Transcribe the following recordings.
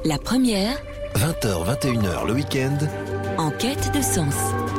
La première, 20h, 21h le week-end. en quête de sens.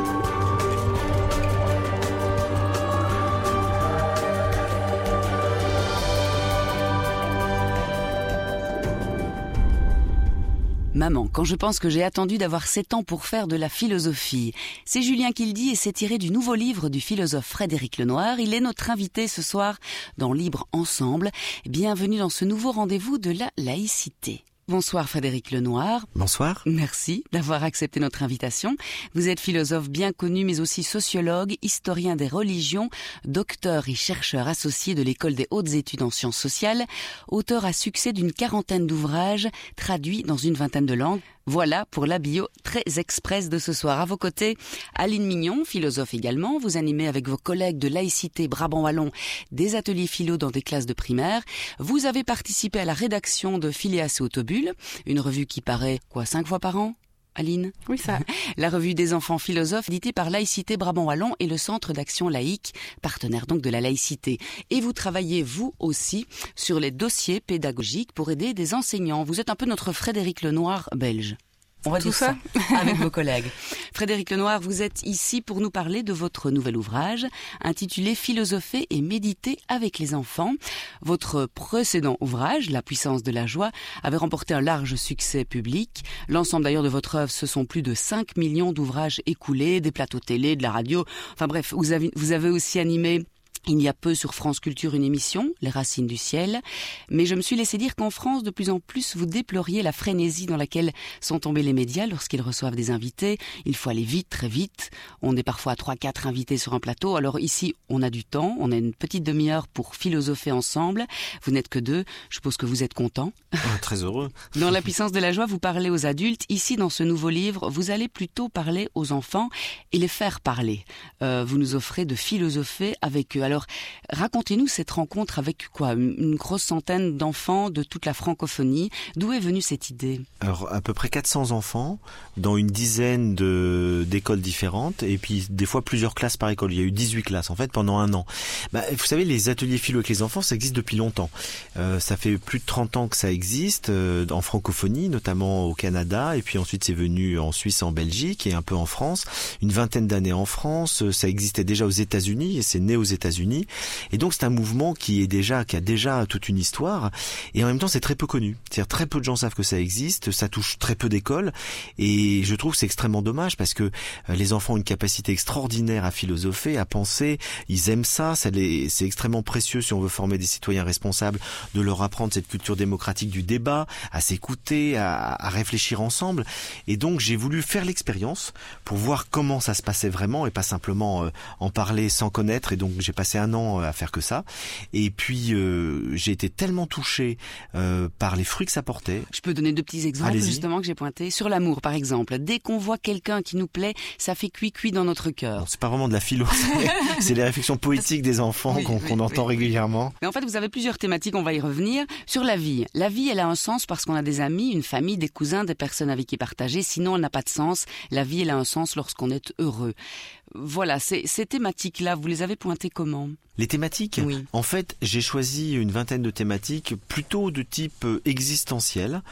Maman, quand je pense que j'ai attendu d'avoir 7 ans pour faire de la philosophie. C'est Julien qui le dit et c'est tiré du nouveau livre du philosophe Frédéric Lenoir. Il est notre invité ce soir dans Libre Ensemble. Bienvenue dans ce nouveau rendez-vous de la laïcité. Bonsoir Frédéric Lenoir. Bonsoir. Merci d'avoir accepté notre invitation. Vous êtes philosophe bien connu mais aussi sociologue, historien des religions, docteur et chercheur associé de l'École des hautes études en sciences sociales, auteur à succès d'une 40aine d'ouvrages traduits dans une 20aine de langues. Voilà pour la bio très express de ce soir. À vos côtés, Aline Mignon, philosophe également. Vous animez avec vos collègues de laïcité Brabant Wallon des ateliers philo dans des classes de primaire. Vous avez participé à la rédaction de Phileas et Autobule, une revue qui paraît, 5 fois par an, Aline ? Oui, ça. La revue des enfants philosophes, éditée par Laïcité Brabant Wallon et le Centre d'action laïque, partenaire donc de la laïcité. Et vous travaillez, vous aussi, sur les dossiers pédagogiques pour aider des enseignants. Vous êtes un peu notre Frédéric Lenoir belge. On va Tout dire ça avec vos collègues. Frédéric Lenoir, vous êtes ici pour nous parler de votre nouvel ouvrage intitulé Philosopher et méditer avec les enfants. Votre précédent ouvrage, La puissance de la joie, avait remporté un large succès public. L'ensemble d'ailleurs de votre œuvre, ce sont plus de 5 millions d'ouvrages écoulés, des plateaux télé, de la radio. Enfin bref, vous avez aussi animé il y a peu sur France Culture une émission, Les Racines du Ciel, mais je me suis laissé dire qu'en France, de plus en plus, vous déploriez la frénésie dans laquelle sont tombés les médias lorsqu'ils reçoivent des invités. Il faut aller vite, très vite. On est parfois 3-4 invités sur un plateau. Alors ici, on a du temps, on a une petite demi-heure pour philosopher ensemble. Vous n'êtes que 2, je suppose que vous êtes contents. Très heureux. Dans La puissance de la joie, vous parlez aux adultes. Ici, dans ce nouveau livre, vous allez plutôt parler aux enfants et les faire parler. Vous nous offrez de philosopher avec eux. Alors, racontez-nous cette rencontre avec une grosse centaine d'enfants de toute la francophonie. D'où est venue cette idée ? Alors, à peu près 400 enfants dans une dizaine d'écoles différentes et puis des fois plusieurs classes par école. Il y a eu 18 classes en fait pendant un an. Vous savez, les ateliers philo avec les enfants, ça existe depuis longtemps. Ça fait plus de 30 ans que ça existe en francophonie, notamment au Canada, et puis ensuite c'est venu en Suisse, en Belgique et un peu en France. Une 20aine d'années en France, ça existait déjà aux États-Unis et c'est né aux États-Unis. Et donc c'est un mouvement qui a déjà toute une histoire et en même temps c'est très peu connu. C'est-à-dire très peu de gens savent que ça existe, ça touche très peu d'écoles et je trouve que c'est extrêmement dommage parce que les enfants ont une capacité extraordinaire à philosopher, à penser, ils aiment ça, c'est extrêmement précieux si on veut former des citoyens responsables, de leur apprendre cette culture démocratique du débat, à s'écouter, à réfléchir ensemble. Et donc j'ai voulu faire l'expérience pour voir comment ça se passait vraiment et pas simplement en parler sans connaître. Et donc j'ai passé un an à faire que ça. Et puis j'ai été tellement touché par les fruits que ça portait. Je peux donner 2 petits exemples justement que j'ai pointés. Sur l'amour par exemple. Dès qu'on voit quelqu'un qui nous plaît, ça fait cuit dans notre cœur. Bon, c'est pas vraiment de la philo, c'est les réflexions poétiques des enfants qu'on entend régulièrement. Mais en fait, vous avez plusieurs thématiques, on va y revenir. Sur la vie. La vie, elle a un sens parce qu'on a des amis, une famille, des cousins, des personnes avec qui partager. Sinon, elle n'a pas de sens. La vie, elle a un sens lorsqu'on est heureux. Voilà, ces thématiques-là, vous les avez pointées comment ? Les thématiques ? Oui. En fait, j'ai choisi une 20aine de thématiques plutôt de type existentiel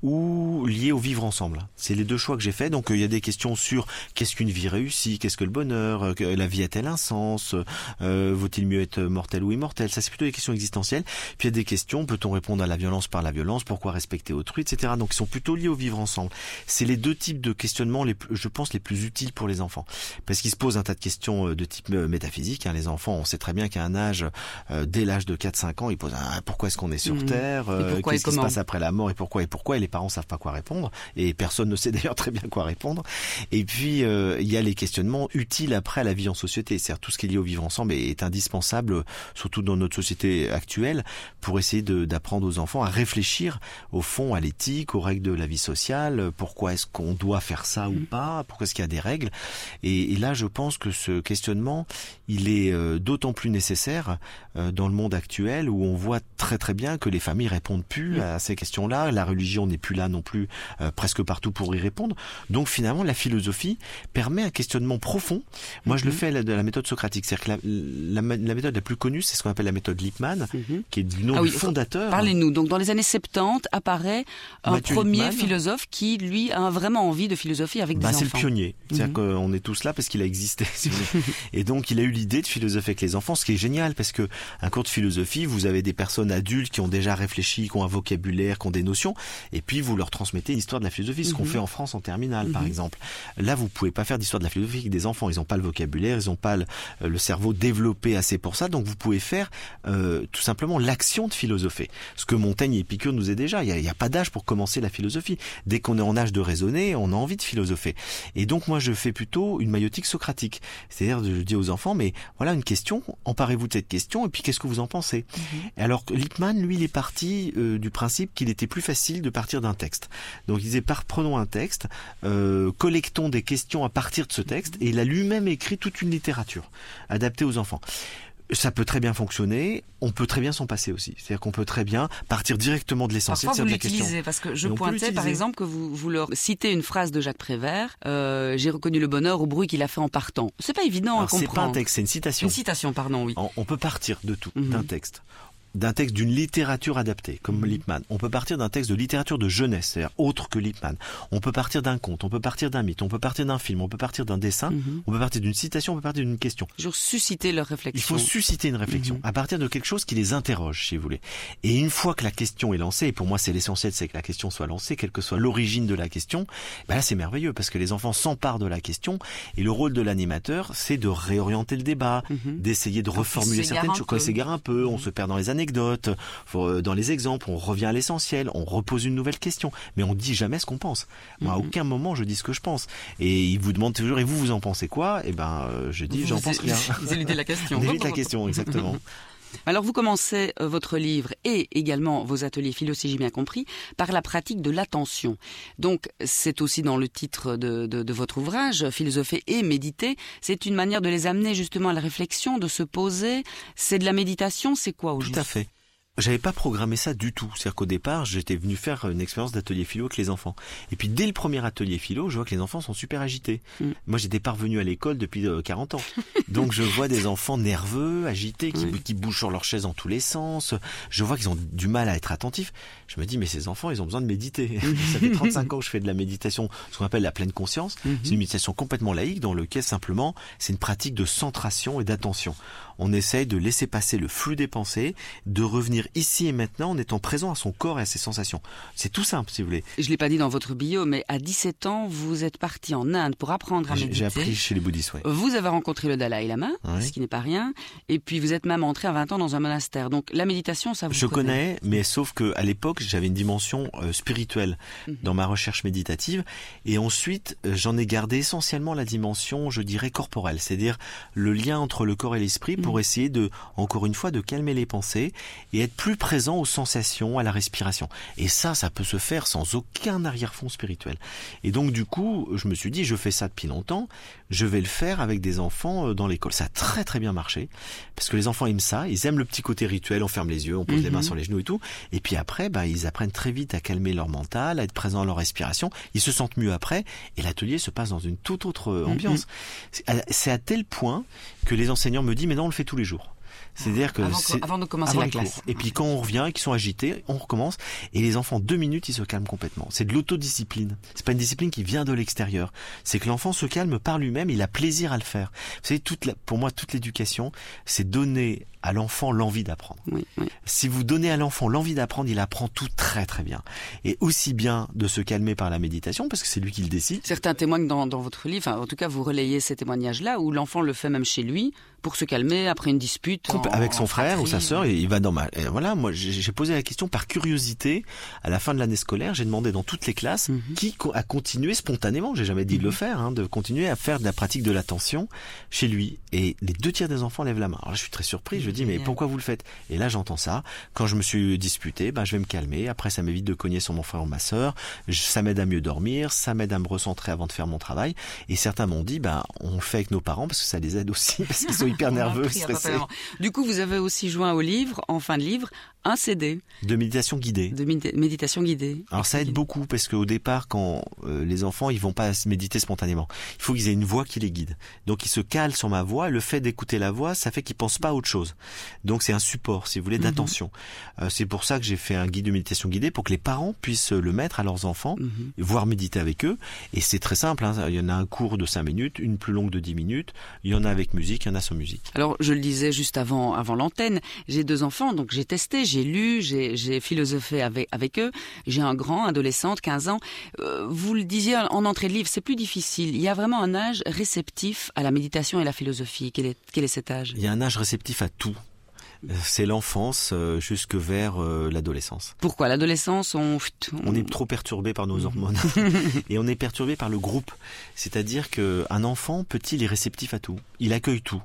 ou liées au vivre ensemble. C'est les 2 choix que j'ai faits. Donc il y a des questions sur qu'est-ce qu'une vie réussie, qu'est-ce que le bonheur, la vie a-t-elle un sens, vaut-il mieux être mortel ou immortel. Ça c'est plutôt des questions existentielles. Puis il y a des questions, peut-on répondre à la violence par la violence, pourquoi respecter autrui, etc. Donc ils sont plutôt liés au vivre ensemble. C'est les 2 types de questionnements, je pense, les plus utiles pour les enfants. Parce qu'ils se posent un tas de questions de type métaphysique. Les enfants, on sait très bien qu'à un âge, dès l'âge de 4-5 ans, ils posent pourquoi est-ce qu'on est sur Terre, qu'est-ce qui se passe après la mort et pourquoi. Et les parents savent pas quoi répondre et personne ne sait d'ailleurs très bien quoi répondre. Et puis il y a les questionnements utiles après à la vie en société. C'est-à-dire tout ce qui est lié au vivre ensemble est indispensable, surtout dans notre société actuelle, pour essayer d'apprendre aux enfants à réfléchir au fond à l'éthique, aux règles de la vie sociale. Pourquoi est-ce qu'on doit faire ça ou pas ? Pourquoi est-ce qu'il y a des règles ? Et là, je pense que ce questionnement, il est d'autant plus nécessaire dans le monde actuel où on voit très très bien que les familles répondent plus à ces questions-là. La religion n'est plus là non plus presque partout pour y répondre. Donc finalement, la philosophie permet un questionnement profond. Moi, je le fais de la méthode socratique. C'est-à-dire que la méthode la plus connue, c'est ce qu'on appelle la méthode Lippmann, qui est du nom du fondateur. Parlez-nous. Donc dans les années 70 apparaît un Mathieu premier Lippmann. Philosophe qui, lui, a vraiment envie de philosophie avec des enfants. C'est le pionnier. C'est-à-dire qu'on est tous là parce qu'il a existé. Si vous voulez. Et donc, il a eu l'idée de philosopher avec les enfants, ce qui est génial parce que un cours de philosophie, vous avez des personnes adultes qui ont déjà réfléchi, qui ont un vocabulaire, qui ont des notions, et puis vous leur transmettez l'histoire de la philosophie, ce qu'on fait en France en terminale, par exemple. Là, vous pouvez pas faire d'histoire de la philosophie avec des enfants. Ils n'ont pas le vocabulaire, ils n'ont pas le cerveau développé assez pour ça. Donc, vous pouvez faire tout simplement l'action de philosopher. Ce que Montaigne et Épicure nous est déjà. Il y a pas d'âge pour commencer la philosophie. Dès qu'on est en âge de raisonner, on a envie de philosopher. Et donc, moi, je fais plutôt une maïotique socratique. C'est-à-dire, je dis aux enfants, mais voilà une question, emparez-vous de cette question, et puis qu'est-ce que vous en pensez? Alors, Lippmann, lui, il est parti du principe qu'il était plus facile de partir d'un texte. Donc, il disait, prenons un texte, collectons des questions à partir de ce texte, et il a lui-même écrit toute une littérature adaptée aux enfants. Ça peut très bien fonctionner, on peut très bien s'en passer aussi. C'est-à-dire qu'on peut très bien partir directement de l'essentiel. Parfois vous l'utilisez, parce que je pointais par exemple que vous leur citez une phrase de Jacques Prévert, j'ai reconnu le bonheur au bruit qu'il a fait en partant. C'est pas évident à comprendre. C'est pas un texte, c'est une citation. Une citation, pardon, oui. On peut partir de tout, d'un texte d'une littérature adaptée, comme Lippmann. On peut partir d'un texte de littérature de jeunesse, c'est-à-dire autre que Lippmann. On peut partir d'un conte, on peut partir d'un mythe, on peut partir d'un film, on peut partir d'un dessin, on peut partir d'une citation, on peut partir d'une question. Toujours susciter leur réflexion. Il faut susciter une réflexion à partir de quelque chose qui les interroge, si vous voulez. Et une fois que la question est lancée, et pour moi c'est l'essentiel, c'est que la question soit lancée, quelle que soit l'origine de la question, là c'est merveilleux, parce que les enfants s'emparent de la question, et le rôle de l'animateur, c'est de réorienter le débat, d'essayer de reformuler certaines choses. Quand il s'égare un peu, on se perd dans les anecdotes, dans les exemples, on revient à l'essentiel, on repose une nouvelle question, mais on dit jamais ce qu'on pense. Moi, à aucun moment je dis ce que je pense. Et ils vous demandent toujours, et vous en pensez quoi? Je dis, j'en pense rien. Vous évitez la question. On évite la question, exactement. Alors vous commencez votre livre et également vos ateliers philo, si j'ai bien compris, par la pratique de l'attention. Donc c'est aussi dans le titre de votre ouvrage, Philosopher et méditer. C'est une manière de les amener justement à la réflexion, de se poser. C'est de la méditation, c'est quoi au juste? Tout à fait. J'avais pas programmé ça du tout. C'est-à-dire qu'au départ, j'étais venu faire une expérience d'atelier philo avec les enfants. Et puis dès le premier atelier philo, je vois que les enfants sont super agités. Moi, j'étais pas revenu à l'école depuis 40 ans. Donc je vois des enfants nerveux, agités, qui bougent sur leur chaise dans tous les sens. Je vois qu'ils ont du mal à être attentifs. Je me dis, mais ces enfants, ils ont besoin de méditer. Ça fait 35 ans que je fais de la méditation, ce qu'on appelle la pleine conscience. C'est une méditation complètement laïque dans laquelle simplement, c'est une pratique de centration et d'attention. On essaye de laisser passer le flux des pensées, de revenir ici et maintenant en étant présent à son corps et à ses sensations. C'est tout simple, si vous voulez. Je l'ai pas dit dans votre bio, mais à 17 ans, vous êtes parti en Inde pour apprendre à méditer. J'ai appris chez les bouddhistes, oui. Vous avez rencontré le Dalai Lama, ce qui n'est pas rien, et puis vous êtes même entré à 20 ans dans un monastère. Donc la méditation, ça vous Je connais, mais sauf que à l'époque, j'avais une dimension spirituelle dans ma recherche méditative, et ensuite, j'en ai gardé essentiellement la dimension, je dirais, corporelle, c'est-à-dire le lien entre le corps et l'esprit, pour essayer encore une fois, de calmer les pensées et être plus présent aux sensations, à la respiration. Et ça peut se faire sans aucun arrière-fond spirituel. Et donc, du coup, je me suis dit, je fais ça depuis longtemps, je vais le faire avec des enfants dans l'école. Ça a très très bien marché, parce que les enfants aiment ça, ils aiment le petit côté rituel, on ferme les yeux, on pose les mains sur les genoux et tout. Et puis après, ils apprennent très vite à calmer leur mental, à être présents à leur respiration, ils se sentent mieux après, et l'atelier se passe dans une toute autre ambiance. C'est à tel point que les enseignants me disent, mais non, on le fait tous les jours. C'est-à-dire que avant de commencer la classe. Et puis quand on revient et qu'ils sont agités, on recommence et les enfants 2 minutes ils se calment complètement. C'est de l'autodiscipline. C'est pas une discipline qui vient de l'extérieur. C'est que l'enfant se calme par lui-même, il a plaisir à le faire. Vous savez, pour moi toute l'éducation, c'est donner à l'enfant l'envie d'apprendre. Oui. Si vous donnez à l'enfant l'envie d'apprendre, il apprend tout très très bien. Et aussi bien de se calmer par la méditation, parce que c'est lui qui le décide. Certains témoignent dans votre livre, en tout cas vous relayez ces témoignages-là, où l'enfant le fait même chez lui, pour se calmer après une dispute. Avec son frère ou sa sœur, il va dans voilà, moi j'ai posé la question par curiosité, à la fin de l'année scolaire, j'ai demandé dans toutes les classes qui a continué spontanément, j'ai jamais dit de le faire, de continuer à faire de la pratique de l'attention chez lui. Et les 2 tiers des enfants lèvent la main. Alors là, je suis très surpris, je dis mais pourquoi vous le faites? Et là j'entends ça, quand je me suis disputé, je vais me calmer, après ça m'évite de cogner sur mon frère ou ma sœur, ça m'aide à mieux dormir, ça m'aide à me recentrer avant de faire mon travail. Et certains m'ont dit on le fait avec nos parents parce que ça les aide aussi, parce qu'ils sont hyper nerveux, stressés. Du coup, vous avez aussi joint au livre, en fin de livre, Un CD de méditation guidée. de méditation guidée. Alors ça aide beaucoup parce qu'au départ, quand les enfants, ils vont pas méditer spontanément. Il faut qu'ils aient une voix qui les guide. Donc ils se calent sur ma voix. Le fait d'écouter la voix, ça fait qu'ils pensent pas à autre chose. Donc c'est un support, si vous voulez, d'attention. C'est pour ça que j'ai fait un guide de méditation guidée pour que les parents puissent le mettre à leurs enfants, voire méditer avec eux. Et c'est très simple. Il y en a un court de 5 minutes, une plus longue de 10 minutes. Il y en a avec musique, il y en a sans musique. Alors, je le disais juste avant l'antenne, j'ai 2 enfants, donc j'ai testé, j'ai lu, j'ai philosophé avec eux. J'ai un grand, adolescente, 15 ans. Vous le disiez en entrée de livre, c'est plus difficile. Il y a vraiment un âge réceptif à la méditation et la philosophie. Quel est cet âge ? Il y a un âge réceptif à tout. C'est l'enfance jusque vers l'adolescence. Pourquoi ? L'adolescence, on est trop perturbé par nos hormones et on est perturbé par le groupe. C'est-à-dire qu'un enfant petit, il est réceptif à tout. Il accueille tout.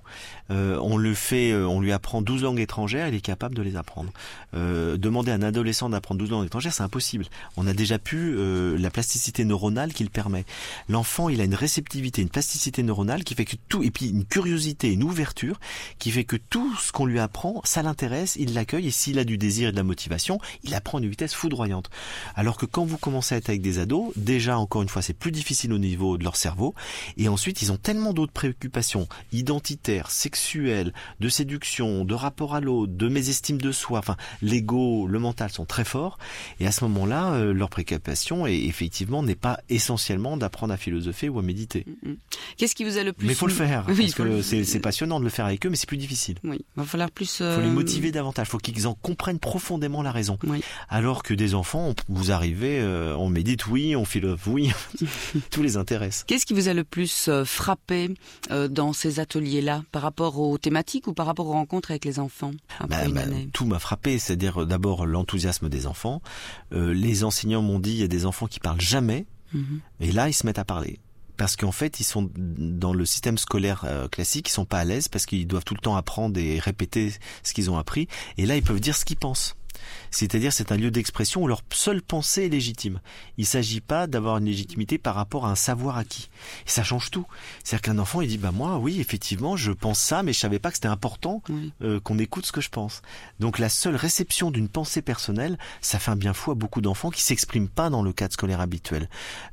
On lui apprend 12 langues étrangères, il est capable de les apprendre. Demander à un adolescent d'apprendre 12 langues étrangères, c'est impossible. On a déjà pu la plasticité neuronale qui le permet. L'enfant, il a une réceptivité, une plasticité neuronale qui fait que tout, et puis une curiosité, une ouverture qui fait que tout ce qu'on lui apprend, ça l'intéresse, il l'accueille, et s'il a du désir et de la motivation, il apprend à une vitesse foudroyante. Alors que quand vous commencez à être avec des ados, déjà, encore une fois, c'est plus difficile au niveau de leur cerveau, et ensuite, ils ont tellement d'autres préoccupations identitaires, sexuelles, de séduction, de rapport à l'autre, de mésestime de soi, enfin, l'ego, le mental sont très forts, et à ce moment-là, leur préoccupation, effectivement, n'est pas essentiellement d'apprendre à philosopher ou à méditer. Qu'est-ce qui vous a le plus... Mais il faut le faire, oui, parce que c'est passionnant de le faire avec eux, mais c'est plus difficile. Oui, il va falloir plus... Il faut les motiver davantage, il faut qu'ils en comprennent profondément la raison. Oui. Alors que des enfants, vous arrivez, on médite, oui, on philosophe, oui, tout les intéresse. Qu'est-ce qui vous a le plus frappé dans ces ateliers-là, par rapport aux thématiques ou par rapport aux rencontres avec les enfants après une année ? Tout m'a frappé, c'est-à-dire d'abord l'enthousiasme des enfants. Les enseignants m'ont dit, il y a des enfants qui parlent jamais, et là ils se mettent à parler. Parce qu'en fait, ils sont dans le système scolaire classique, ils sont pas à l'aise parce qu'ils doivent tout le temps apprendre et répéter ce qu'ils ont appris. Et là, ils peuvent dire ce qu'ils pensent. C'est-à-dire, c'est un lieu d'expression où leur seule pensée est légitime. Il s'agit pas d'avoir une légitimité par rapport à un savoir acquis. Et ça change tout. C'est-à-dire qu'un enfant, il dit, moi, oui, effectivement, je pense ça, mais je savais pas que c'était important qu'on écoute ce que je pense. Donc, la seule réception d'une pensée personnelle, ça fait un bien fou à beaucoup d'enfants qui s'expriment pas dans le cadre scolaire habituel.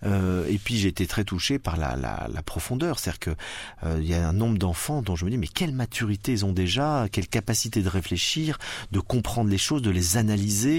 Et puis, j'ai été très touché par la profondeur. C'est-à-dire que il y a un nombre d'enfants dont je me dis, mais quelle maturité ils ont déjà, quelle capacité de réfléchir, de comprendre les choses, de les analyser,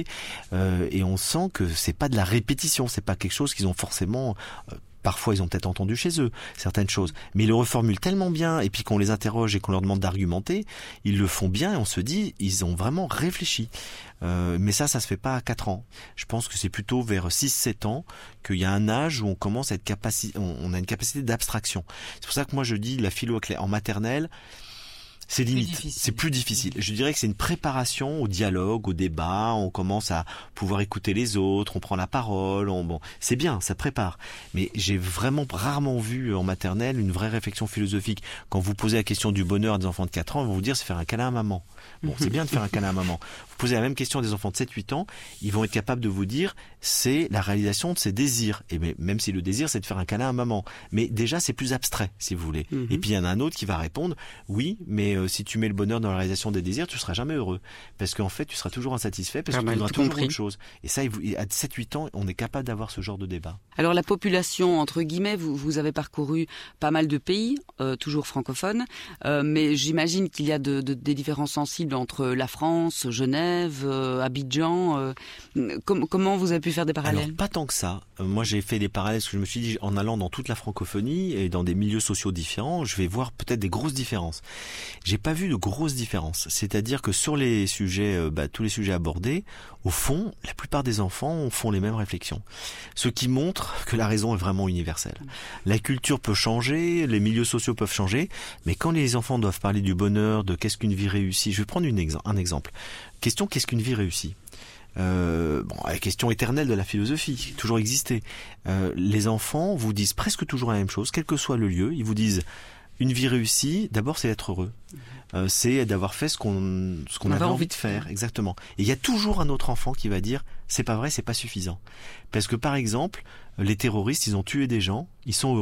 et on sent que c'est pas de la répétition, c'est pas quelque chose qu'ils ont forcément... Parfois, ils ont peut-être entendu chez eux certaines choses, mais ils le reformulent tellement bien, et puis qu'on les interroge et qu'on leur demande d'argumenter, ils le font bien, et on se dit, ils ont vraiment réfléchi. Mais ça se fait pas à 4 ans. Je pense que c'est plutôt vers 6-7 ans qu'il y a un âge où on commence à être on a une capacité d'abstraction. C'est pour ça que moi je dis la philo en maternelle, c'est limite, c'est plus difficile. Je dirais que c'est une préparation au dialogue, au débat, on commence à pouvoir écouter les autres, on prend la parole, c'est bien, ça prépare. Mais j'ai vraiment rarement vu en maternelle une vraie réflexion philosophique. Quand vous posez la question du bonheur à des enfants de 4 ans, ils vont vous dire c'est faire un câlin à maman. Bon, c'est bien de faire un câlin à maman. Vous posez la même question à des enfants de 7-8 ans, ils vont être capables de vous dire c'est la réalisation de ses désirs. Et même si le désir c'est de faire un câlin à maman. Mais déjà c'est plus abstrait, si vous voulez. Et puis il y en a un autre qui va répondre oui, mais si tu mets le bonheur dans la réalisation des désirs, tu seras jamais heureux. Parce qu'en fait, tu seras toujours insatisfait parce que tu voudras toujours autre chose. Et ça, à 7-8 ans, on est capable d'avoir ce genre de débat. Alors la population, entre guillemets, vous avez parcouru pas mal de pays, toujours francophones, mais j'imagine qu'il y a des différences sensibles entre la France, Genève, Abidjan. Comment vous avez pu faire des parallèles ? Alors, pas tant que ça. Moi, j'ai fait des parallèles parce que je me suis dit, en allant dans toute la francophonie et dans des milieux sociaux différents, je vais voir peut-être des grosses différences. J'ai pas vu de grosses différences. C'est-à-dire que sur les sujets, tous les sujets abordés, au fond, la plupart des enfants font les mêmes réflexions. Ce qui montre que la raison est vraiment universelle. La culture peut changer, les milieux sociaux peuvent changer, mais quand les enfants doivent parler du bonheur, de qu'est-ce qu'une vie réussie, je vais prendre un exemple. Question, qu'est-ce qu'une vie réussie ? La question éternelle de la philosophie, toujours existé. Les enfants vous disent presque toujours la même chose, quel que soit le lieu, ils vous disent une vie réussie, d'abord c'est d'être heureux. C'est d'avoir fait ce qu'on avait envie de faire, exactement. Et il y a toujours un autre enfant qui va dire c'est pas vrai, c'est pas suffisant. Parce que par exemple, les terroristes, ils ont tué des gens, ils sont heureux,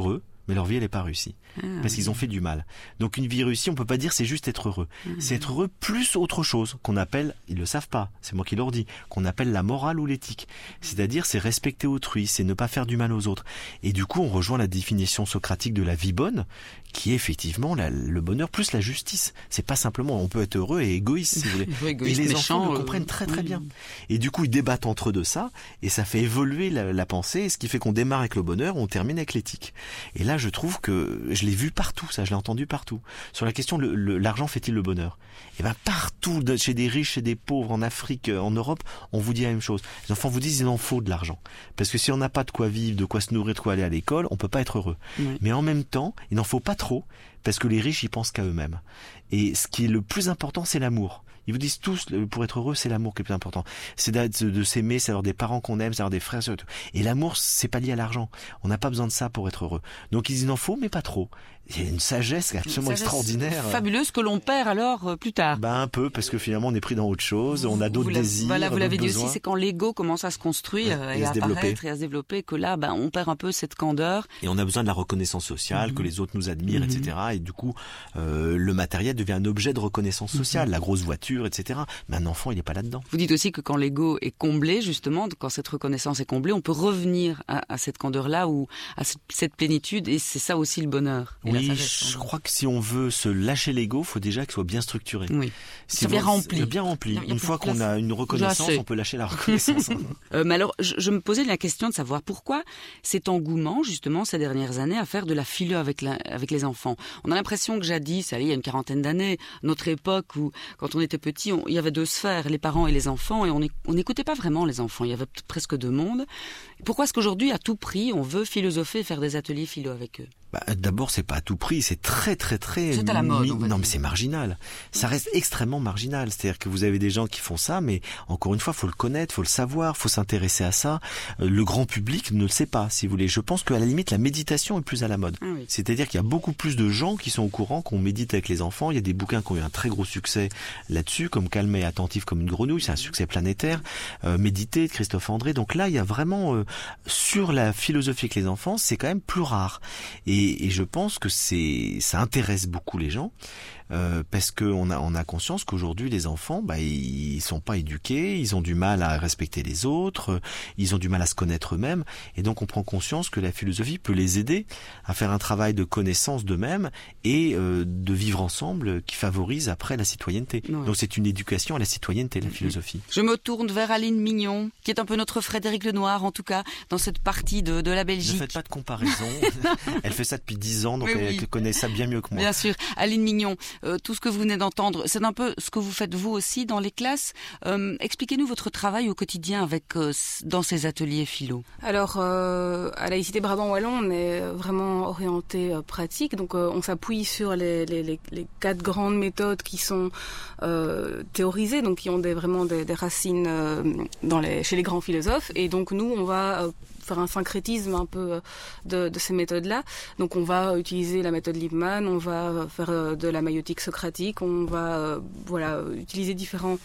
mais leur vie elle n'est pas réussie. Parce qu'ils ont fait du mal. Donc une vie réussie, on peut pas dire c'est juste être heureux. C'est être heureux plus autre chose qu'on appelle, ils le savent pas, c'est moi qui leur dis, qu'on appelle la morale ou l'éthique. C'est-à-dire c'est respecter autrui, c'est ne pas faire du mal aux autres. Et du coup on rejoint la définition socratique de la vie bonne, qui est effectivement le bonheur plus la justice. C'est pas simplement on peut être heureux et égoïste si vous voulez. Et les enfants le comprennent très très bien. Et du coup ils débattent entre eux de ça, et ça fait évoluer la pensée, ce qui fait qu'on démarre avec le bonheur, on termine avec l'éthique. Et là je trouve que je l'ai vu partout, ça je l'ai entendu partout. Sur la question l'argent fait-il le bonheur? Et ben partout, chez des riches, chez des pauvres, en Afrique, en Europe, on vous dit la même chose. Les enfants vous disent il en faut de l'argent. Parce que si on n'a pas de quoi vivre, de quoi se nourrir, de quoi aller à l'école, on peut pas être heureux. Mais en même temps, il n'en faut pas trop, parce que les riches ils pensent qu'à eux-mêmes. Et ce qui est le plus important, c'est l'amour. Ils vous disent tous, pour être heureux, c'est l'amour qui est le plus important. C'est de s'aimer, c'est avoir des parents qu'on aime, c'est avoir des frères, et tout. Et l'amour, c'est pas lié à l'argent. On n'a pas besoin de ça pour être heureux. Donc ils disent, il en faut, mais pas trop. Il y a une sagesse absolument extraordinaire. Fabuleuse que l'on perd alors plus tard. Un peu, parce que finalement on est pris dans autre chose, on a d'autres désirs. Voilà, vous l'avez dit aussi, c'est quand l'ego commence à se construire et à apparaître et à se développer que là, on perd un peu cette candeur. Et on a besoin de la reconnaissance sociale, que les autres nous admirent, etc. Et du coup, le matériel devient un objet de reconnaissance sociale, la grosse voiture, etc. Mais un enfant, il n'est pas là-dedans. Vous dites aussi que quand l'ego est comblé, justement, quand cette reconnaissance est comblée, on peut revenir à cette candeur-là ou à cette plénitude, et c'est ça aussi le bonheur. Oui, je crois que si on veut se lâcher l'ego, il faut déjà qu'il soit bien structuré. Oui, c'est bien rempli. Bien rempli. Une fois qu'on a une reconnaissance, on peut lâcher la reconnaissance. Mais alors, je me posais la question de savoir pourquoi cet engouement, justement, ces dernières années, à faire de la philo avec les enfants. On a l'impression que jadis, il y a une quarantaine d'années, notre époque où, quand on était petit, il y avait deux sphères, les parents et les enfants, et on n'écoutait pas vraiment les enfants. Il y avait presque deux mondes. Pourquoi est-ce qu'aujourd'hui, à tout prix, on veut philosopher et faire des ateliers philo avec eux? D'abord, c'est pas à tout prix, c'est très très très... C'est à la mode, non, mais c'est marginal. Ça reste extrêmement marginal. C'est-à-dire que vous avez des gens qui font ça, mais encore une fois, faut le connaître, faut le savoir, faut s'intéresser à ça. Le grand public ne le sait pas, si vous voulez. Je pense qu'à la limite, la méditation est plus à la mode. Ah oui. C'est-à-dire qu'il y a beaucoup plus de gens qui sont au courant qu'on médite avec les enfants. Il y a des bouquins qui ont eu un très gros succès là-dessus, comme Calmer et attentif comme une grenouille, c'est un succès planétaire. Méditer de Christophe André. Donc là, il y a vraiment sur la philosophie avec les enfants, c'est quand même plus rare. Et je pense que ça intéresse beaucoup les gens. Parce qu'on a conscience qu'aujourd'hui les enfants, ils sont pas éduqués, ils ont du mal à respecter les autres, ils ont du mal à se connaître eux-mêmes, et donc on prend conscience que la philosophie peut les aider à faire un travail de connaissance d'eux-mêmes et de vivre ensemble qui favorise après la citoyenneté. Ouais. Donc c'est une éducation à la citoyenneté, la philosophie. Je me tourne vers Aline Mignon, qui est un peu notre Frédéric Lenoir, en tout cas, dans cette partie de la Belgique. Ne faites pas de comparaison. Elle fait ça depuis 10 ans, donc elle connaît ça bien mieux que moi. Bien sûr. Aline Mignon, tout ce que vous venez d'entendre, c'est un peu ce que vous faites vous aussi dans les classes. Expliquez-nous votre travail au quotidien dans ces ateliers philo. Alors, à la ICT Brabant Wallon, on est vraiment orienté pratique. Donc, on s'appuie sur les 4 grandes méthodes qui sont théorisées, donc qui ont vraiment des racines chez les grands philosophes. Et donc, nous, on va faire un syncrétisme un peu de ces méthodes-là. Donc on va utiliser la méthode Liebman, on va faire de la maïotique socratique, on va utiliser différents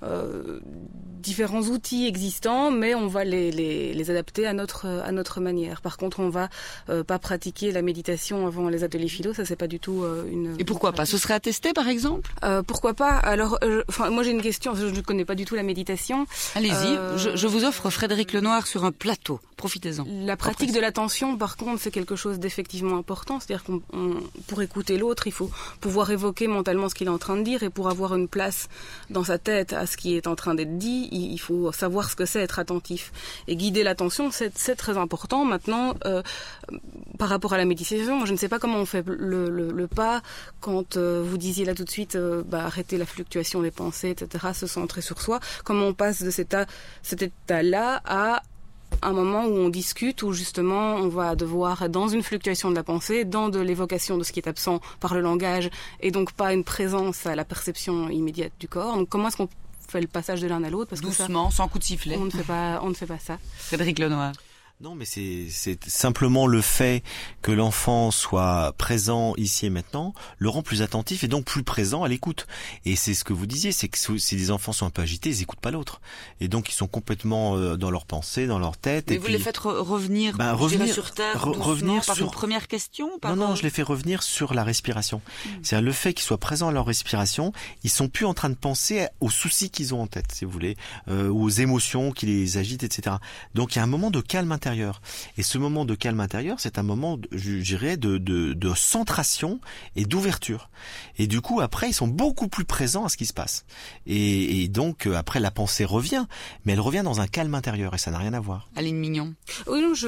outils existants, mais on va les adapter à notre manière. Par contre, on va pas pratiquer la méditation avant les ateliers philo, ça c'est pas du tout une... Et pourquoi pas? Ce serait à tester par exemple? Pourquoi pas? Alors, moi j'ai une question, je ne connais pas du tout la méditation. Allez-y, je vous offre Frédéric Lenoir sur un plateau. Profitez-en. La pratique de l'attention, par contre, c'est quelque chose d'effectivement important. C'est-à-dire pour écouter l'autre, il faut pouvoir évoquer mentalement ce qu'il est en train de dire, et pour avoir une place dans sa tête à ce qui est en train d'être dit, il faut savoir ce que c'est être attentif. Et guider l'attention, c'est très important. Maintenant, par rapport à la méditation, je ne sais pas comment on fait le pas quand vous disiez là tout de suite arrêter la fluctuation des pensées, etc., se centrer sur soi. Comment on passe de cet état-là à un moment où on discute, où justement on va devoir être dans une fluctuation de la pensée, dans de l'évocation de ce qui est absent par le langage, et donc pas une présence à la perception immédiate du corps. Donc comment est-ce qu'on fait le passage de l'un à l'autre? Parce doucement, sans coup de sifflet. On ne fait pas ça. Frédéric Lenoir. Non, mais c'est simplement le fait que l'enfant soit présent ici et maintenant le rend plus attentif et donc plus présent à l'écoute. Et c'est ce que vous disiez, c'est que si les enfants sont un peu agités, ils écoutent pas l'autre. Et donc ils sont complètement dans leur pensée, dans leur tête. Mais et vous puis, les faites revenir, revenir sur terre, revenir par sur une première question. Non, je les fais revenir sur la respiration. C'est-à-dire le fait qu'ils soient présents à leur respiration, ils sont plus en train de penser aux soucis qu'ils ont en tête, si vous voulez, aux émotions qui les agitent, etc. Donc il y a un moment de calme intérieur. Et ce moment de calme intérieur, c'est un moment, je dirais, de centration et d'ouverture. Et du coup, après, ils sont beaucoup plus présents à ce qui se passe. Et donc, après, la pensée revient, mais elle revient dans un calme intérieur et ça n'a rien à voir. Aline Mignon. Oui, non, je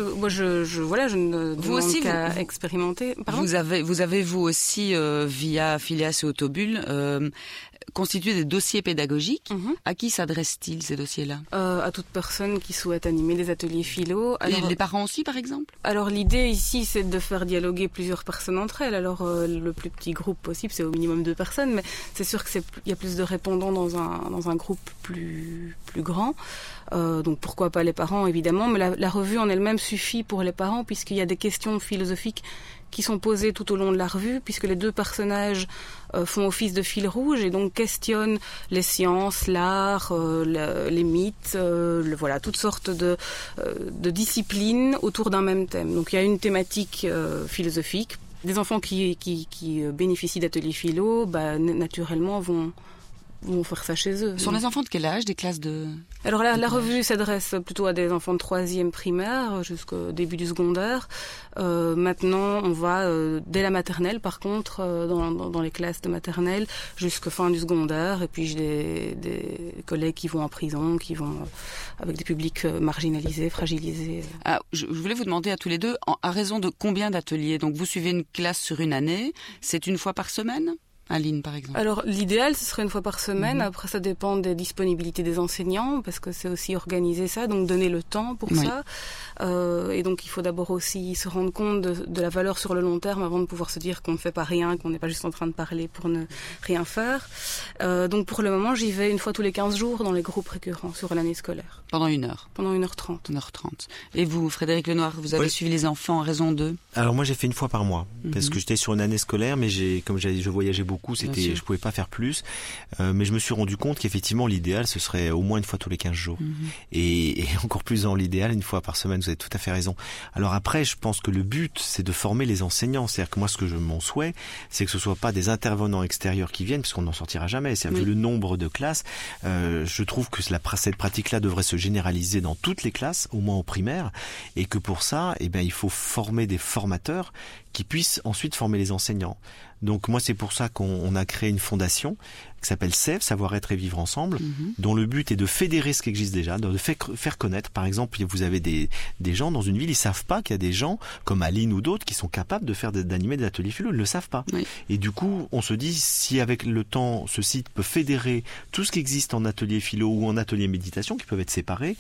ne Vous aussi, demande qu'à expérimenter. Pardon. Vous avez vous aussi, via Phileas et Autobulle, constitué des dossiers pédagogiques. À qui s'adressent-ils, ces dossiers-là? À toute personne qui souhaite animer des ateliers philo. Alors, les parents aussi, par exemple? Alors l'idée ici, c'est de faire dialoguer plusieurs personnes entre elles. Alors le plus petit groupe possible, c'est au minimum 2 personnes, mais c'est sûr qu'il y a plus de répondants dans un groupe plus grand. Donc pourquoi pas les parents, évidemment, mais la revue en elle-même suffit pour les parents, puisqu'il y a des questions philosophiques qui sont posées tout au long de la revue, puisque les 2 personnages font office de fil rouge et donc questionnent les sciences, l'art, les mythes, voilà, toutes sortes de disciplines autour d'un même thème. Donc il y a une thématique philosophique. Des enfants qui bénéficient d'ateliers philo, naturellement vont faire ça chez eux. Ce sont les enfants de quel âge? Des classes de... Alors la revue s'adresse plutôt à des enfants de 3e primaire jusqu'au début du secondaire. Maintenant, on va dès la maternelle, par contre, dans les classes de maternelle, jusqu'à fin du secondaire. Et puis j'ai des collègues qui vont en prison, qui vont avec des publics marginalisés, fragilisés. Ah, je voulais vous demander à tous les deux, à raison de combien d'ateliers? Donc vous suivez une classe sur une année, c'est une fois par semaine? Aline, par exemple. Alors, l'idéal, ce serait une fois par semaine. Après, ça dépend des disponibilités des enseignants, parce que c'est aussi organiser ça, donc donner le temps pour ça. Et donc, il faut d'abord aussi se rendre compte de la valeur sur le long terme avant de pouvoir se dire qu'on ne fait pas rien, qu'on n'est pas juste en train de parler pour ne rien faire. Donc, pour le moment, j'y vais une fois tous les 15 jours dans les groupes récurrents sur l'année scolaire. Pendant 1 heure? Pendant 1h30. 1h30. Et vous, Frédéric Lenoir, vous avez suivi les enfants en raison de... Alors moi, j'ai fait une fois par mois, parce que j'étais sur une année scolaire, mais je voyageais beaucoup, je pouvais pas faire plus, mais je me suis rendu compte qu'effectivement l'idéal ce serait au moins une fois tous les 15 jours et encore plus dans l'idéal une fois par semaine. Vous avez tout à fait raison. Alors après, je pense que le but c'est de former les enseignants, c'est-à-dire que moi ce que mon souhait c'est que ce soit pas des intervenants extérieurs qui viennent, puisqu'on n'en sortira jamais. C'est vu le nombre de classes, je trouve que cette pratique-là devrait se généraliser dans toutes les classes, au moins au primaire, et que pour ça, il faut former des formateurs qui puissent ensuite former les enseignants. Donc moi c'est pour ça qu'on a créé une fondation qui s'appelle SEV, Savoir-être et vivre ensemble, dont le but est de fédérer ce qui existe déjà, de faire connaître. Par exemple, vous avez des gens dans une ville, ils savent pas qu'il y a des gens comme Aline ou d'autres qui sont capables d'animer des ateliers philo, ils ne le savent pas. Oui. Et du coup, on se dit, si avec le temps, ce site peut fédérer tout ce qui existe en atelier philo ou en atelier méditation, qui peuvent être séparés,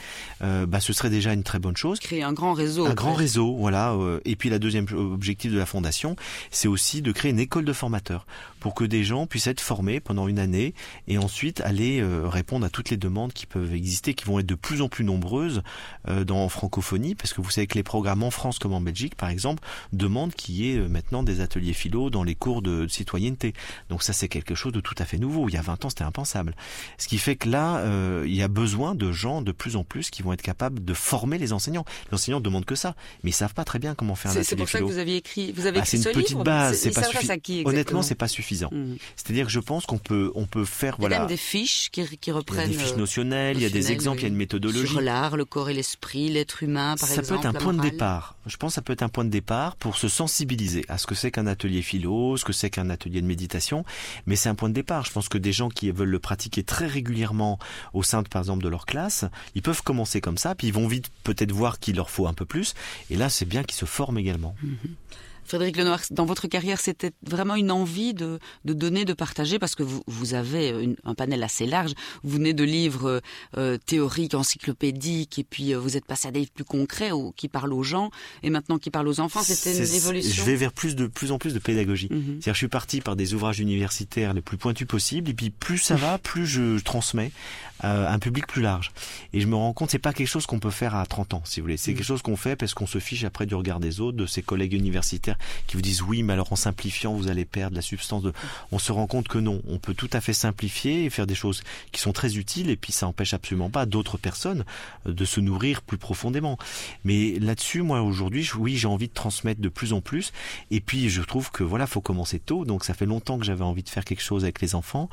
ce serait déjà une très bonne chose. Créer un grand réseau. Un grand réseau, voilà. Et puis la deuxième objectif de la fondation, c'est aussi de créer une école de formateurs pour que des gens puissent être formés pendant une année et ensuite aller répondre à toutes les demandes qui peuvent exister, qui vont être de plus en plus nombreuses en francophonie, parce que vous savez que les programmes en France comme en Belgique, par exemple, demandent qu'il y ait maintenant des ateliers philo dans les cours de citoyenneté. Donc ça, c'est quelque chose de tout à fait nouveau. Il y a 20 ans, c'était impensable. Ce qui fait que là, il y a besoin de gens de plus en plus qui vont être capables de former les enseignants. Les enseignants ne demandent que ça, mais ils savent pas très bien comment faire un atelier philo. C'est pour ça que vous avez écrit ce livre. C'est une petite base, c'est pas suffisant. Honnêtement, c'est pas suffisant. C'est-à-dire que je pense qu'on peut faire il y a même des fiches qui reprennent. Il y a des fiches notionnelles, il y a des exemples, il y a une méthodologie. Sur l'art, le corps et l'esprit, l'être humain, par exemple. Ça peut être un point de départ. Je pense que ça peut être un point de départ pour se sensibiliser à ce que c'est qu'un atelier philo, ce que c'est qu'un atelier de méditation. Mais c'est un point de départ. Je pense que des gens qui veulent le pratiquer très régulièrement au sein, par exemple, de leur classe, ils peuvent commencer comme ça, puis ils vont vite peut-être voir qu'il leur faut un peu plus. Et là, c'est bien qu'ils se forment également. Frédéric Lenoir, dans votre carrière, c'était vraiment une envie de donner, de partager, parce que vous avez un panel assez large. Vous venez de livres théoriques, encyclopédiques, et puis vous êtes passé à des livres plus concrets qui parlent aux gens, et maintenant qui parlent aux enfants. C'était une évolution. Je vais vers plus en plus de pédagogie. C'est-à-dire que je suis parti par des ouvrages universitaires les plus pointus possibles, et puis plus ça va, plus je transmets à un public plus large. Et je me rends compte, c'est pas quelque chose qu'on peut faire à 30 ans, si vous voulez. C'est quelque chose qu'on fait parce qu'on se fiche après du regard des autres, de ses collègues universitaires qui vous disent oui, mais alors en simplifiant, vous allez perdre la substance de... On se rend compte que non, on peut tout à fait simplifier et faire des choses qui sont très utiles, et puis ça empêche absolument pas d'autres personnes de se nourrir plus profondément. Mais là-dessus, moi, aujourd'hui, oui, j'ai envie de transmettre de plus en plus, et puis je trouve que voilà, faut commencer tôt, donc ça fait longtemps que j'avais envie de faire quelque chose avec les enfants,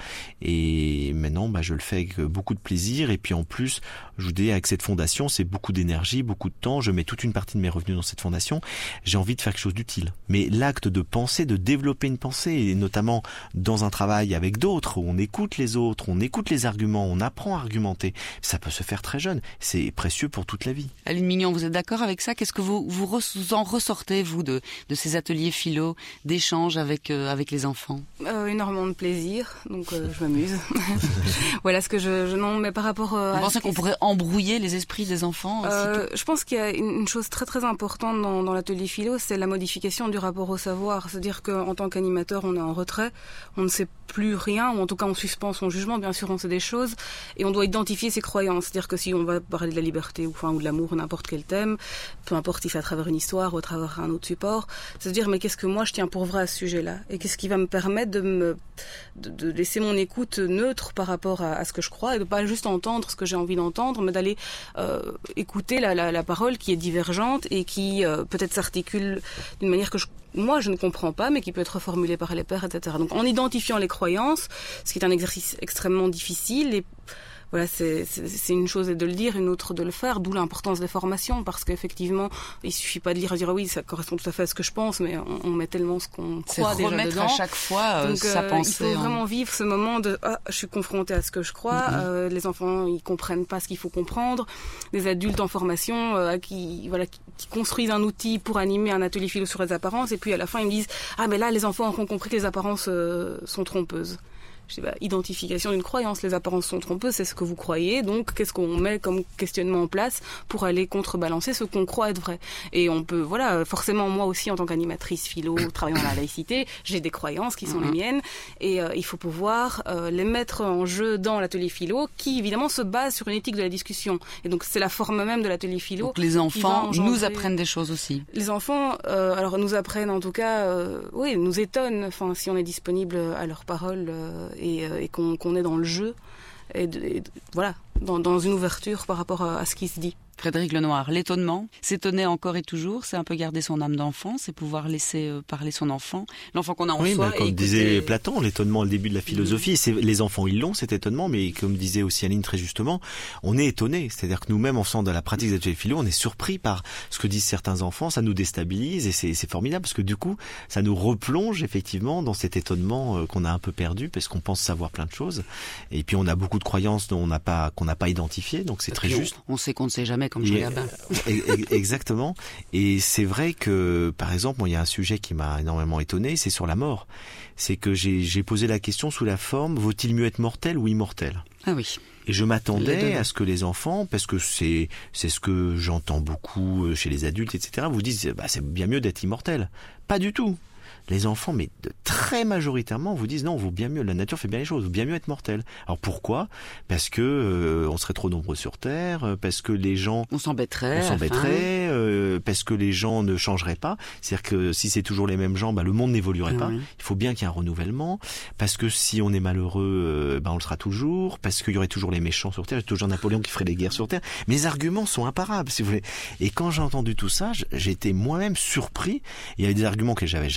et maintenant, je le fais avec beaucoup de plaisir, et puis en plus, je vous dis, avec cette fondation, c'est beaucoup d'énergie, beaucoup de temps, je mets toute une partie de mes revenus dans cette fondation, j'ai envie de faire quelque chose d'utile. Mais l'acte de penser, de développer une pensée, et notamment dans un travail avec d'autres, où on écoute les autres, on écoute les arguments, on apprend à argumenter, ça peut se faire très jeune, c'est précieux pour toute la vie. Aline Mignon, vous êtes d'accord avec ça? Qu'est-ce que vous en ressortez, vous, de ces ateliers philo, d'échanges avec les enfants? Énormément de plaisir, donc je m'amuse. Voilà ce que non, mais par rapport à... Vous pensez qu'on pourrait embrouiller les esprits des enfants Je pense qu'il y a une chose très très importante dans l'atelier philo, c'est la modification du rapport au savoir. C'est-à-dire qu'en tant qu'animateur, on est en retrait, on ne sait plus rien, ou en tout cas on suspend son jugement, bien sûr on sait des choses, et on doit identifier ses croyances. C'est-à-dire que si on va parler de la liberté ou de l'amour ou n'importe quel thème, peu importe si c'est à travers une histoire ou à travers un autre support, c'est de dire mais qu'est-ce que moi je tiens pour vrai à ce sujet-là, et qu'est-ce qui va me permettre de laisser mon écoute neutre par rapport à ce que je crois, et de pas juste entendre ce que j'ai envie d'entendre, mais d'aller écouter la parole qui est divergente et qui peut-être s'articule d'une manière que moi je ne comprends pas, mais qui peut être reformulée par les pairs, etc. Donc en identifiant les croyances, ce qui est un exercice extrêmement difficile, et voilà, c'est une chose de le dire, une autre de le faire, d'où l'importance des formations, parce qu'effectivement, il suffit pas de lire et dire oui, ça correspond tout à fait à ce que je pense, mais on met tellement ce qu'on croit déjà dedans. C'est remettre à chaque fois donc, sa pensée. Il faut vraiment vivre ce moment de je suis confronté à ce que je crois. Les enfants, ils comprennent pas ce qu'il faut comprendre. Les adultes en formation qui construisent un outil pour animer un atelier philo sur les apparences, et puis à la fin ils me disent mais là les enfants auront compris que les apparences sont trompeuses. Je sais pas, identification d'une croyance. Les apparences sont trompeuses, c'est ce que vous croyez. Donc, qu'est-ce qu'on met comme questionnement en place pour aller contrebalancer ce qu'on croit être vrai? Et on peut, forcément, moi aussi, en tant qu'animatrice philo, travaillant dans la laïcité, j'ai des croyances qui sont les miennes. Et il faut pouvoir les mettre en jeu dans l'atelier philo, qui, évidemment, se base sur une éthique de la discussion. Et donc, c'est la forme même de l'atelier philo. Donc, les enfants nous apprennent des choses aussi. Les enfants, alors, nous apprennent, en tout cas, nous étonnent, si on est disponible à leurs paroles, et qu'on est dans le jeu, et voilà, dans une ouverture par rapport à ce qui se dit. Frédéric Lenoir, l'étonnement, s'étonner encore et toujours, c'est un peu garder son âme d'enfant, c'est pouvoir laisser parler son enfant, l'enfant qu'on a en soi. Comme disait Platon, l'étonnement, le début de la philosophie, c'est les enfants, ils l'ont cet étonnement, mais comme disait aussi Aline très justement, on est étonné, c'est-à-dire que nous-mêmes, en faisant de la pratique des ateliers philo, on est surpris par ce que disent certains enfants, ça nous déstabilise, et c'est formidable parce que du coup, ça nous replonge effectivement dans cet étonnement qu'on a un peu perdu parce qu'on pense savoir plein de choses, et puis on a beaucoup de croyances qu'on n'a pas identifiées, donc c'est très juste. On sait qu'on ne sait jamais. Comme Julia. Exactement. Et c'est vrai que, par exemple, il y a un sujet qui m'a énormément étonné, c'est sur la mort. C'est que j'ai posé la question sous la forme, vaut-il mieux être mortel ou immortel? Ah oui. Et je m'attendais à ce que les enfants, parce que c'est ce que j'entends beaucoup chez les adultes, etc., vous disent, c'est bien mieux d'être immortel. Pas du tout. Les enfants, mais très majoritairement, vous disent non, vaut bien mieux, la nature fait bien les choses, vaut bien mieux être mortel. Alors pourquoi? Parce que on serait trop nombreux sur Terre, parce que les gens... On s'embêterait, parce que les gens ne changeraient pas. C'est-à-dire que si c'est toujours les mêmes gens, le monde n'évoluerait pas. Oui. Il faut bien qu'il y ait un renouvellement. Parce que si on est malheureux, on le sera toujours. Parce qu'il y aurait toujours les méchants sur Terre. Il y a toujours Napoléon qui ferait les guerres sur Terre. Mes arguments sont imparables, si vous voulez. Et quand j'ai entendu tout ça, j'ai été moi-même surpris. Il y avait des arguments que j'avais jamais pensé.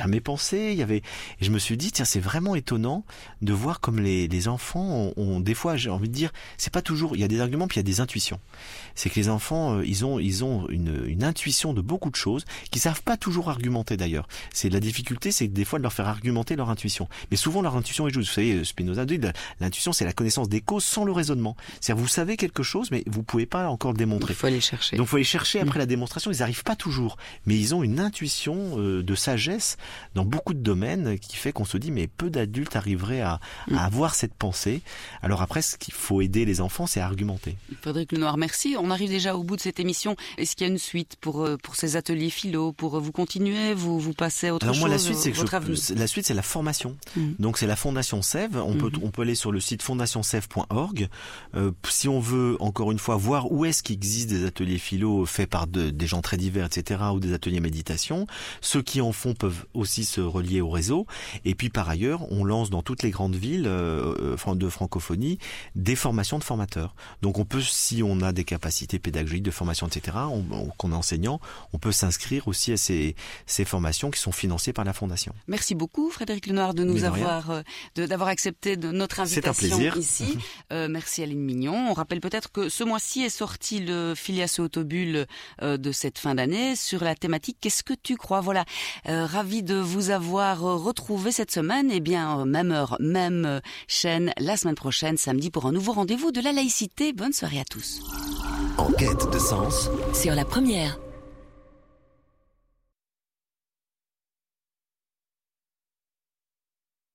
pensé, et je me suis dit, tiens, c'est vraiment étonnant de voir comme les enfants ont des fois, j'ai envie de dire, c'est pas toujours, il y a des arguments puis il y a des intuitions. C'est que les enfants, ils ont une intuition de beaucoup de choses qui savent pas toujours argumenter d'ailleurs. C'est la difficulté, c'est que des fois de leur faire argumenter leur intuition. Mais souvent leur intuition est juste. Vous savez, Spinoza dit, l'intuition c'est la connaissance des causes sans le raisonnement. C'est-à-dire vous savez quelque chose, mais vous pouvez pas encore le démontrer. Il faut aller chercher. Donc il faut aller chercher après la démonstration. Ils n'arrivent pas toujours, mais ils ont une intuition de sagesse dans beaucoup de domaines qui fait qu'on se dit mais peu d'adultes arriveraient à avoir cette pensée. Alors après, ce qu'il faut aider les enfants, c'est à argumenter. Frédéric Lenoir, merci. On arrive déjà au bout de cette émission. Est-ce qu'il y a une suite pour ces ateliers philo, pour vous continuer, vous passez à autre chose? Alors moi, la suite, c'est la formation. Donc c'est la Fondation Sève. On peut aller sur le site fondationsève.org. Si on veut, encore une fois, voir où est-ce qu'il existe des ateliers philo faits par des gens très divers, etc., ou des ateliers méditation, ceux qui en font peuvent aussi se relier au réseau. Et puis par ailleurs, on lance dans toutes les grandes villes de francophonie des formations de formateurs. Donc on peut, si on a des capacités pédagogiques de formation, etc., qu'on est enseignant, on peut s'inscrire aussi à ces formations qui sont financées par la Fondation. Merci beaucoup Frédéric Lenoir d'avoir accepté notre invitation ici. Merci Aline Mignon. On rappelle peut-être que ce mois-ci est sorti le Phileas et Autobulle de cette fin d'année sur la thématique Qu'est-ce que tu crois? Voilà, ravi de vous avoir retrouvé cette semaine. Eh bien, même heure, même chaîne, la semaine prochaine, samedi, pour un nouveau rendez-vous de la laïcité. Bonne soirée à tous. En quête de sens sur la première.